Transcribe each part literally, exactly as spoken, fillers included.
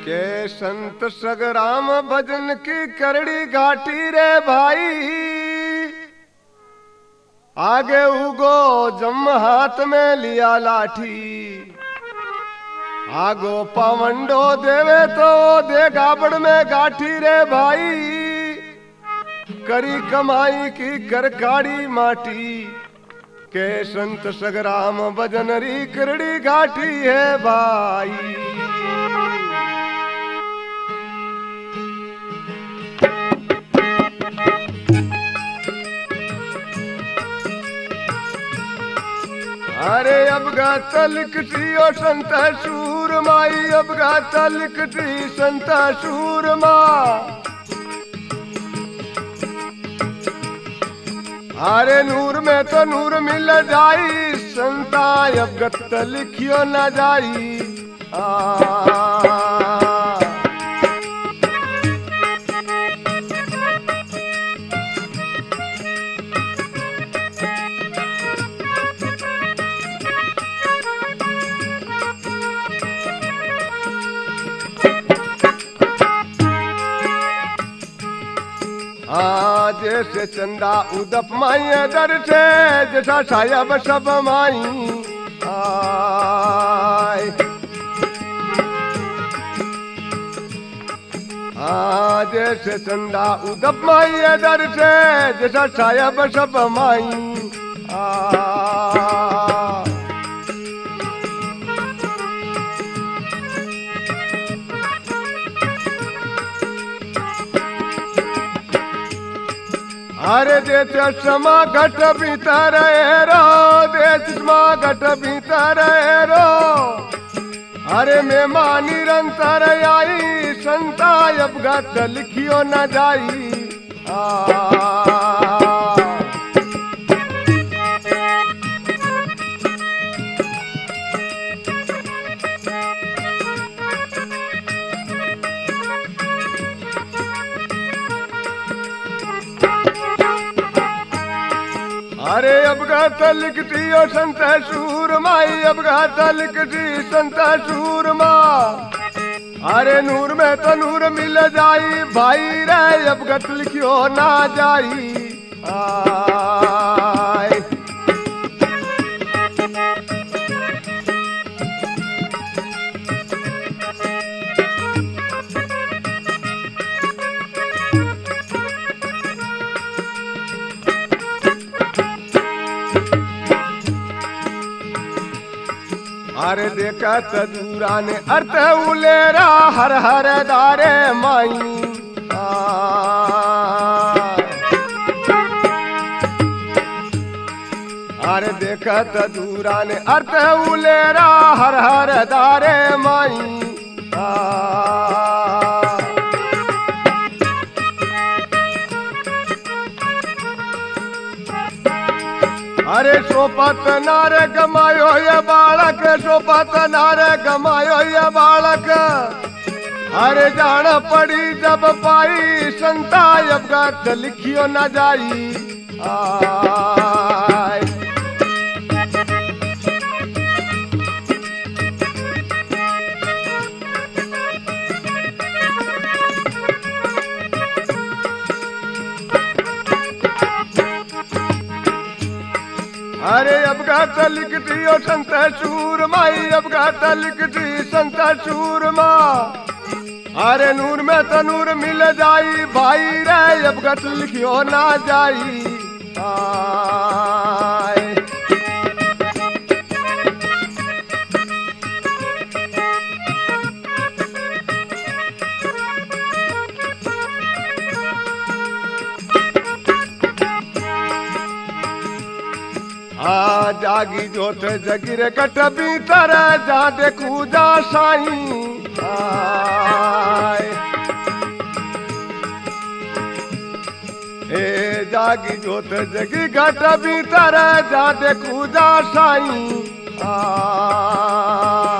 के संत सगराम भजन की करड़ी घाटी रे भाई, आगे उगो जम हाथ में लिया लाठी, आगो पवंडो देवे तो दे गाबड़ में गाठी रे भाई, करी कमाई की कर काड़ी माटी, के संत सगराम भजन री करड़ी घाटी है भाई। अरे अब गाता लिखती ओ संत सूरमाई, अब गाता लिखती संत सूरमा, अरे नूर में तो नूर मिल जाई, संता अब गत लिखियो न जाई। आ जैसे चंदा उदप माई दर से, जैसा सायब सब माई आय, आ जैसे चंदा उदप माई दर से, जैसा सायब सब माई आ। अरे दे चश्मा घट भीतर रो, दे चश्मा घट भीतर रो, अरे मेहमान निरंतर आई, संता अब गत लिखियो न जाई। आ अरे अब गाता लिखती ओ संत सूरमाई, अब गाता लिखती संत सूरमा, अरे नूर में तो नूर मिल जाई भाई रे, अब गत लिखियो ना जाई। आय अरे देखा तदूरा ने अर्थ उलेरा, हर हर दारे माई अरे देखा तदूरा ने अर्थ उलेरा, हर हर दारे माई आ। अरे सोपत नारे गमायो ये बालक, सोपत नारे गमायो ये बालक, अरे जान पड़ी जब पाई, संता अब गत लिखियो न जाई। आय अरे अब गाता लिखती ओ संत सूरमाई, अब गाता लिखती संत सूरमा, अरे नूर में तो नूर मिल जाई भाई रे, अब गत लिखियो ना जाई। आय आ जागी जोत जगिर कट भीतर, जा देखू जा साई। आय ए जागी जोत जगी घट भीतर, जा देखू जा साई। आ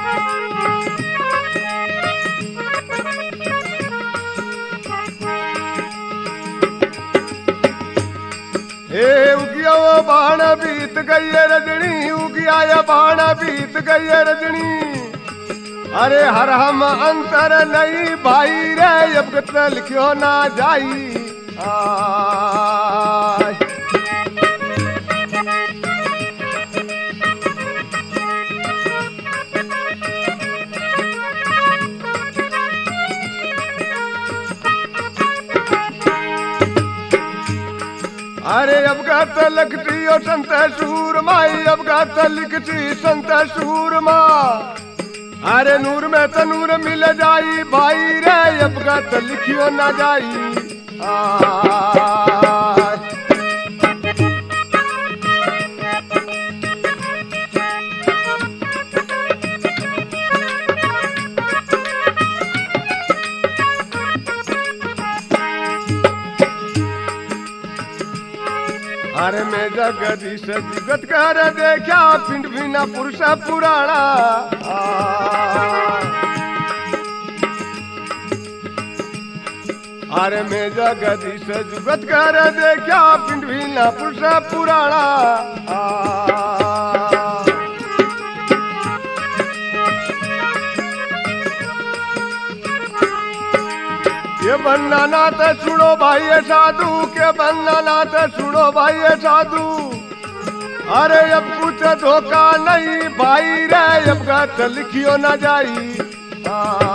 ए उगिया वो बाण बीत गई रजनी, उगिया ये बाण बीत गई रजनी, अरे हर हम अंतर नहीं भाई रे अब गत लिखियो ना जाई आय। अरे अब गत लिखती ओ संत सूरमा अब गत लिखती संत सूरमा अरे नूर में तो नूर मिल जाई भाई रे अब गत लिखियो ना जाई आ अरे मैं जगदीश जगत कर देखा पिंड बिना पुरुष पुराणा अरे मैं जगदीश जगत कर देखा पिंड बिना पुरुष पुराणा के बनना नाथ सुनो भाई साधु के बनना नाथ सुनो भाई साधु अरे अब कुछ धोखा नहीं भाई रे अब गत लिखियो ना जाई आ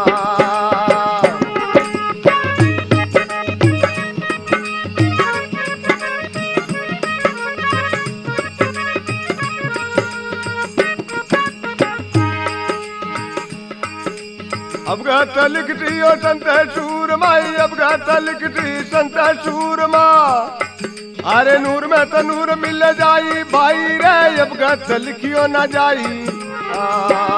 अब गत लिखती ओ संत सूरमा अब गत लिखती संत सूरमा अरे नूर में तो नूर मिल जाई भाई रे अब गत लिखियो ना जाई आ